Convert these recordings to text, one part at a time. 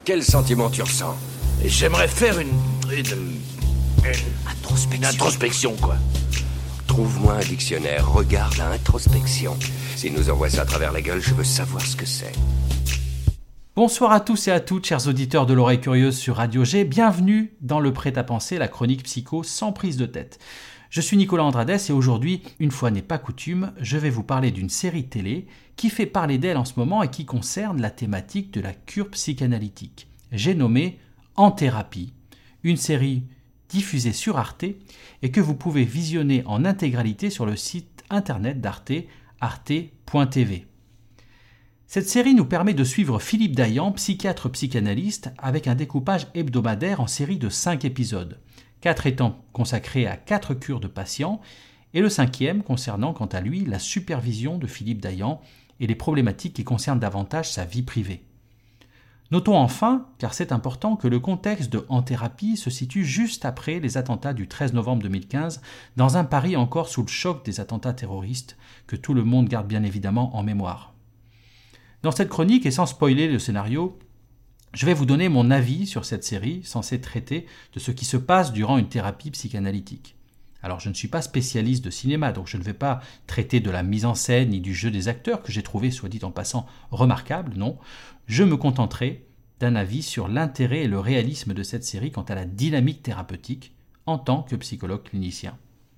Quel sentiment tu ressens? J'aimerais faire une introspection, quoi. Trouve-moi un dictionnaire, regarde à introspection. S'il nous envoie ça à travers la gueule, je veux savoir ce que c'est. Bonsoir à tous et à toutes, chers auditeurs de l'Oreille Curieuse sur Radio G. Bienvenue dans le Prêt-à-Penser, la chronique psycho sans prise de tête. Je suis Nicolas Andrades et aujourd'hui, une fois n'est pas coutume, je vais vous parler d'une série télé qui fait parler d'elle en ce moment et qui concerne la thématique de la cure psychanalytique. J'ai nommé En thérapie, une série diffusée sur Arte et que vous pouvez visionner en intégralité sur le site internet d'Arte, arte.tv. Cette série nous permet de suivre Philippe Dayan, psychiatre psychanalyste, avec un découpage hebdomadaire en série de 5 épisodes. 4 étant consacrés à 4 cures de patients, et le 5e concernant quant à lui la supervision de Philippe Dayan et les problématiques qui concernent davantage sa vie privée. Notons enfin, car c'est important, que le contexte de En thérapie se situe juste après les attentats du 13 novembre 2015, dans un Paris encore sous le choc des attentats terroristes, que tout le monde garde bien évidemment en mémoire. Dans cette chronique, et sans spoiler le scénario, je vais vous donner mon avis sur cette série censée traiter de ce qui se passe durant une thérapie psychanalytique. Alors je ne suis pas spécialiste de cinéma, donc je ne vais pas traiter de la mise en scène ni du jeu des acteurs que j'ai trouvé, soit dit en passant, remarquable, non. Je me contenterai d'un avis sur l'intérêt et le réalisme de cette série quant à la dynamique thérapeutique en tant que psychologue clinicien.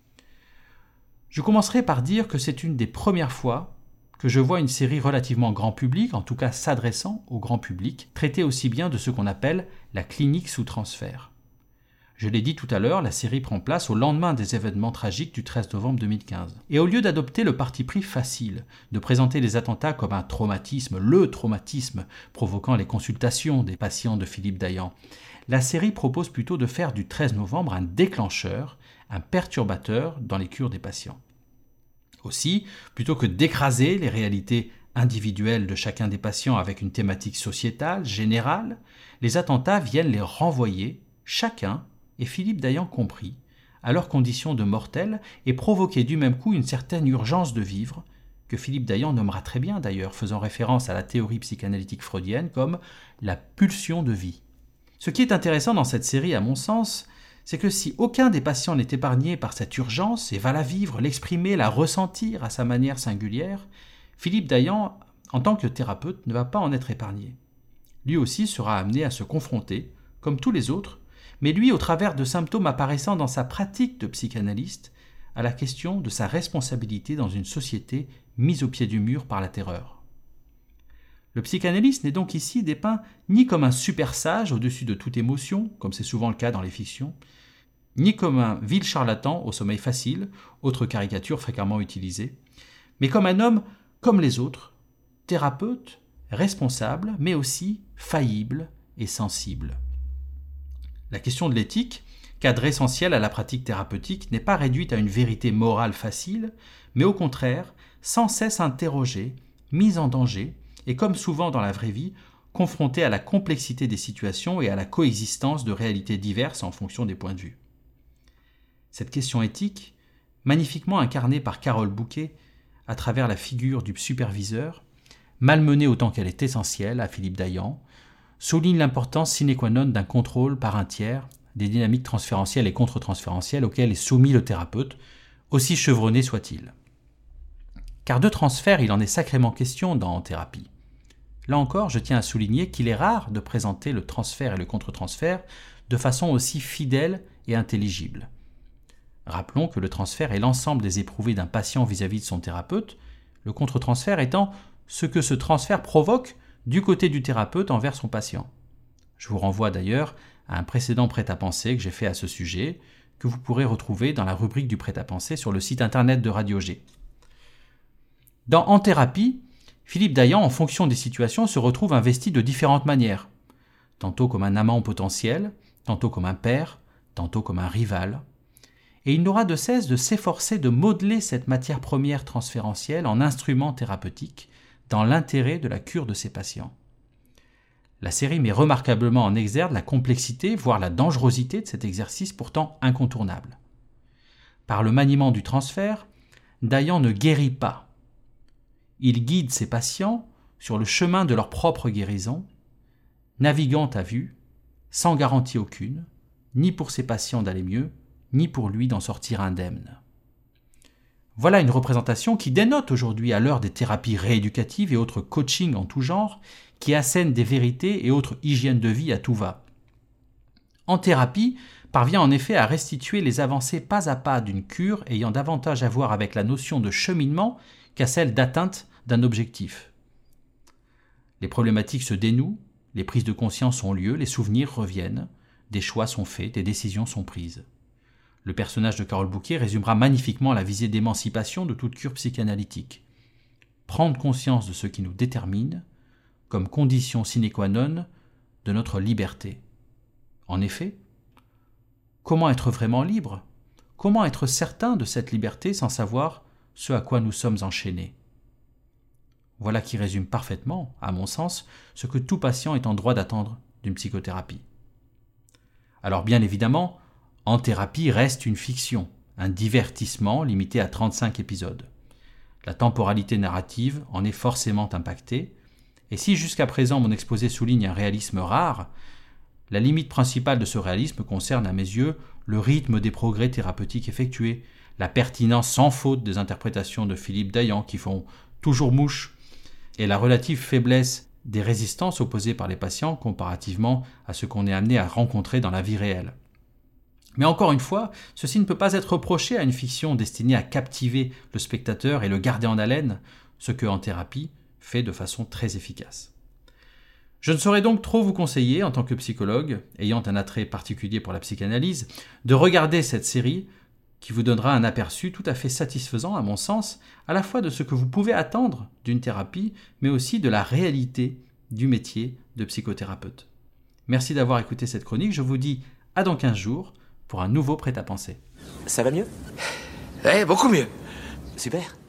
Je commencerai par dire que c'est une des premières fois que je vois une série relativement grand public, en tout cas s'adressant au grand public, traiter aussi bien de ce qu'on appelle la clinique sous transfert. Je l'ai dit tout à l'heure, la série prend place au lendemain des événements tragiques du 13 novembre 2015. Et au lieu d'adopter le parti pris facile, de présenter les attentats comme un traumatisme, le traumatisme provoquant les consultations des patients de Philippe Dayan, la série propose plutôt de faire du 13 novembre un déclencheur, un perturbateur dans les cures des patients. Aussi, plutôt que d'écraser les réalités individuelles de chacun des patients avec une thématique sociétale, générale, les attentats viennent les renvoyer, chacun, et Philippe Dayan compris, à leurs conditions de mortels et provoquer du même coup une certaine urgence de vivre, que Philippe Dayan nommera très bien d'ailleurs, faisant référence à la théorie psychanalytique freudienne comme la pulsion de vie. Ce qui est intéressant dans cette série, à mon sens, c'est que si aucun des patients n'est épargné par cette urgence et va la vivre, l'exprimer, la ressentir à sa manière singulière, Philippe Dayan, en tant que thérapeute, ne va pas en être épargné. Lui aussi sera amené à se confronter, comme tous les autres, mais lui au travers de symptômes apparaissant dans sa pratique de psychanalyste, à la question de sa responsabilité dans une société mise au pied du mur par la terreur. Le psychanalyste n'est donc ici dépeint ni comme un super sage au-dessus de toute émotion, comme c'est souvent le cas dans les fictions, ni comme un vil charlatan au sommeil facile, autre caricature fréquemment utilisée, mais comme un homme comme les autres, thérapeute, responsable, mais aussi faillible et sensible. La question de l'éthique, cadre essentiel à la pratique thérapeutique, n'est pas réduite à une vérité morale facile, mais au contraire, sans cesse interrogée, mise en danger, et comme souvent dans la vraie vie, confronté à la complexité des situations et à la coexistence de réalités diverses en fonction des points de vue. Cette question éthique, magnifiquement incarnée par Carole Bouquet à travers la figure du superviseur, malmenée autant qu'elle est essentielle à Philippe Dayan, souligne l'importance sine qua non d'un contrôle par un tiers des dynamiques transférentielles et contre-transférentielles auxquelles est soumis le thérapeute, aussi chevronné soit-il. Car de transfert, il en est sacrément question dans En thérapie. Là encore, je tiens à souligner qu'il est rare de présenter le transfert et le contre-transfert de façon aussi fidèle et intelligible. Rappelons que le transfert est l'ensemble des éprouvés d'un patient vis-à-vis de son thérapeute, le contre-transfert étant ce que ce transfert provoque du côté du thérapeute envers son patient. Je vous renvoie d'ailleurs à un précédent prêt-à-penser que j'ai fait à ce sujet, que vous pourrez retrouver dans la rubrique du prêt-à-penser sur le site internet de Radio G. Dans En thérapie, Philippe Dayan, en fonction des situations, se retrouve investi de différentes manières, tantôt comme un amant potentiel, tantôt comme un père, tantôt comme un rival. Et il n'aura de cesse de s'efforcer de modeler cette matière première transférentielle en instrument thérapeutique dans l'intérêt de la cure de ses patients. La série met remarquablement en exergue la complexité, voire la dangerosité de cet exercice pourtant incontournable. Par le maniement du transfert, Dayan ne guérit pas. Il guide ses patients sur le chemin de leur propre guérison, naviguant à vue, sans garantie aucune, ni pour ses patients d'aller mieux, ni pour lui d'en sortir indemne. Voilà une représentation qui dénote aujourd'hui, à l'heure des thérapies rééducatives et autres coachings en tout genre, qui assènent des vérités et autres hygiènes de vie à tout va. En thérapie, parvient en effet à restituer les avancées pas à pas d'une cure ayant davantage à voir avec la notion de cheminement qu'à celle d'atteinte d'un objectif. Les problématiques se dénouent, les prises de conscience ont lieu, les souvenirs reviennent, des choix sont faits, des décisions sont prises. Le personnage de Carole Bouquet résumera magnifiquement la visée d'émancipation de toute cure psychanalytique. Prendre conscience de ce qui nous détermine comme condition sine qua non de notre liberté. En effet, comment être vraiment libre ? Comment être certain de cette liberté sans savoir ce à quoi nous sommes enchaînés ? Voilà qui résume parfaitement, à mon sens, ce que tout patient est en droit d'attendre d'une psychothérapie. Alors bien évidemment, En thérapie reste une fiction, un divertissement limité à 35 épisodes. La temporalité narrative en est forcément impactée, et si jusqu'à présent mon exposé souligne un réalisme rare, la limite principale de ce réalisme concerne à mes yeux le rythme des progrès thérapeutiques effectués, la pertinence sans faute des interprétations de Philippe Dayan qui font toujours mouche, et la relative faiblesse des résistances opposées par les patients comparativement à ce qu'on est amené à rencontrer dans la vie réelle. Mais encore une fois, ceci ne peut pas être reproché à une fiction destinée à captiver le spectateur et le garder en haleine, ce que En thérapie fait de façon très efficace. Je ne saurais donc trop vous conseiller, en tant que psychologue, ayant un attrait particulier pour la psychanalyse, de regarder cette série qui vous donnera un aperçu tout à fait satisfaisant, à mon sens, à la fois de ce que vous pouvez attendre d'une thérapie, mais aussi de la réalité du métier de psychothérapeute. Merci d'avoir écouté cette chronique, je vous dis à dans 15 jours, pour un nouveau prêt-à-penser. Ça va mieux ? Eh, beaucoup mieux. Super.